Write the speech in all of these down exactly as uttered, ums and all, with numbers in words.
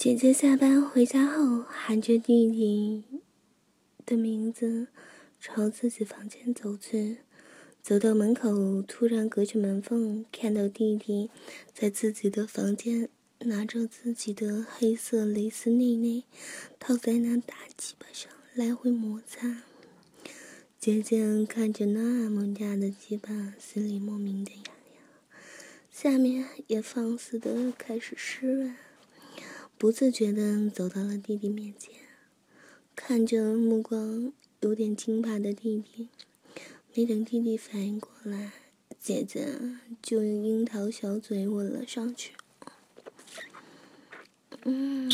姐姐下班回家后，喊着弟弟的名字，朝自己房间走去。走到门口，突然隔着门缝看到弟弟在自己的房间拿着自己的黑色蕾丝内内，套在那大鸡巴上来回摩擦。姐姐看着那么大的鸡巴，心里莫名的痒痒，下面也放肆的开始湿润。不自觉地走到了弟弟面前，看着目光有点惊怕的弟弟，没等弟弟反应过来，姐姐就用樱桃小嘴吻了上去。嗯，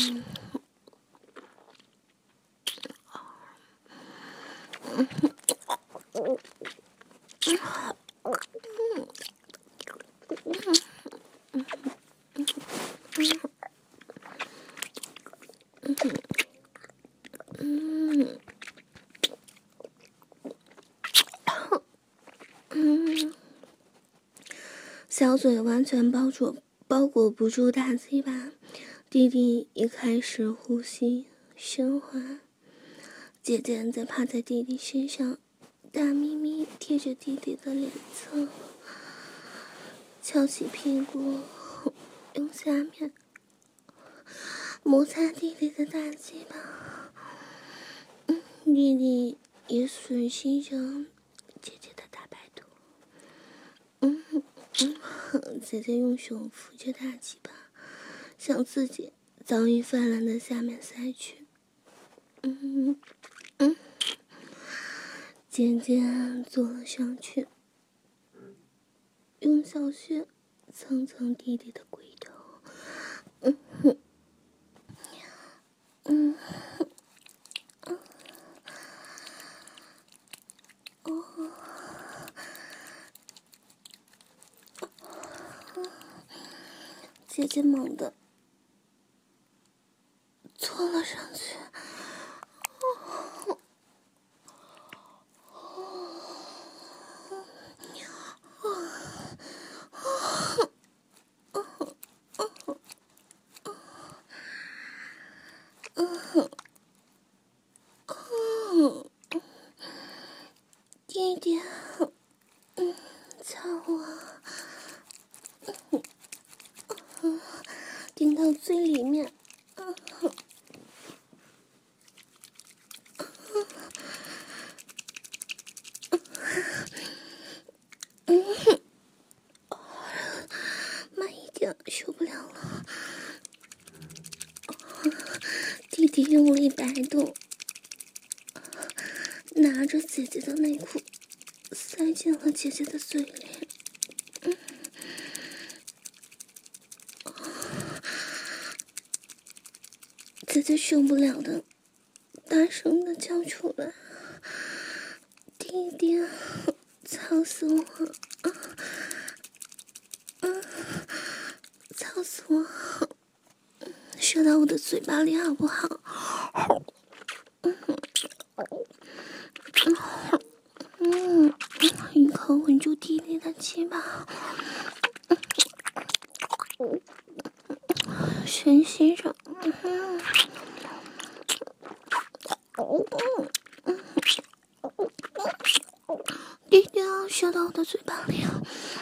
小嘴完全包住包裹不住大鸡巴，弟弟也开始呼吸深缓。姐姐在趴在弟弟身上，大咪咪贴着弟弟的脸侧，翘起屁股，用下面摩擦弟弟的大鸡巴。嗯，弟弟也吮吸着姐姐的大白肚。嗯嗯，姐姐用手扶着大鸡巴，向自己早已泛滥的下面塞去。嗯嗯，姐姐坐了上去，用小穴蹭蹭弟弟的龟头。嗯哼，嗯哼，哦，姐姐猛地坐了上去。弟弟，嗯，操我，嗯嗯，顶到最里面，嗯嗯嗯，慢一点，受不了了。弟弟用力摆动，拿着姐姐的内裤塞进了姐姐的嘴里。嗯，姐姐受不了的大声的叫出来：“弟弟，操死我！啊啊，操死我！射到我的嘴巴里好不好？”嗯，一口吻住弟弟的鸡巴，深吸着。嗯弟弟啊，射到我的嘴巴里。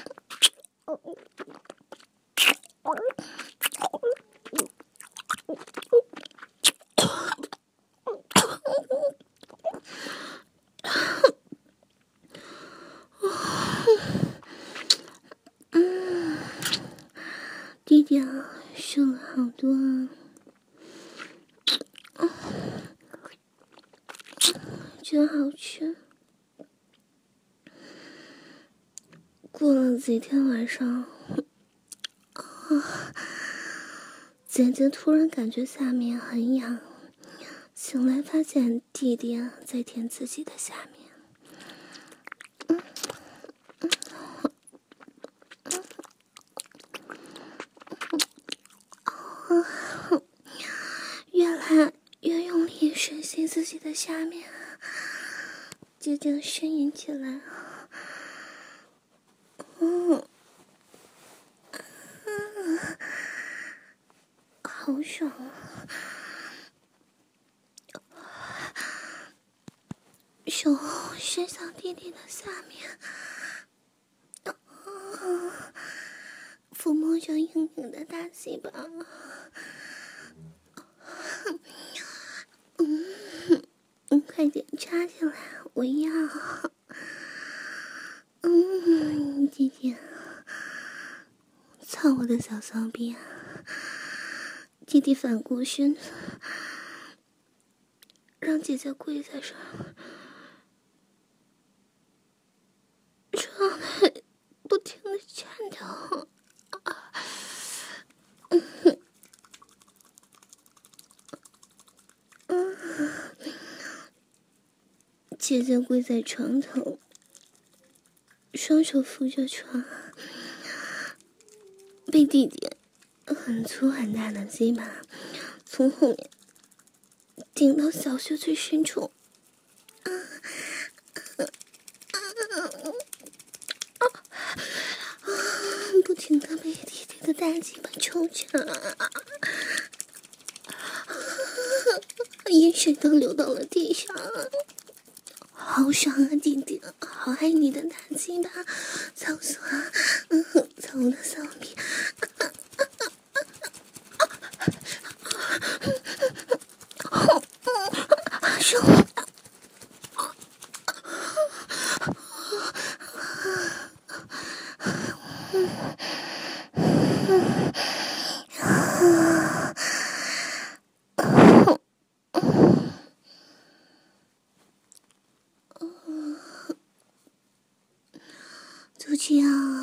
嗯，弟弟啊，射了好多啊，真好吃。过了几天晚上，啊，姐姐突然感觉下面很痒，醒来发现弟弟啊在舔自己的下面。嗯嗯嗯，越来越用力吮吸自己的下面，姐姐呻吟起来。嗯，嗯，好好爽啊！手伸向弟弟的下面，抚摸着硬硬的大鸡巴。嗯，快点插进来，我要。嗯，弟弟，操我的小骚逼啊！弟弟反过身，让姐姐跪在这儿，状态不停的颤抖。嗯嗯，姐姐跪在床头，双手扶着床，被弟弟很粗很大的鸡巴从后面顶到小穴最深处，啊啊啊啊！不停的被弟弟的大鸡巴抽着，眼水都流到了地上。好爽啊，弟弟，好爱你的大鸡巴，操死我！嗯，操我的骚逼！爽！足球啊！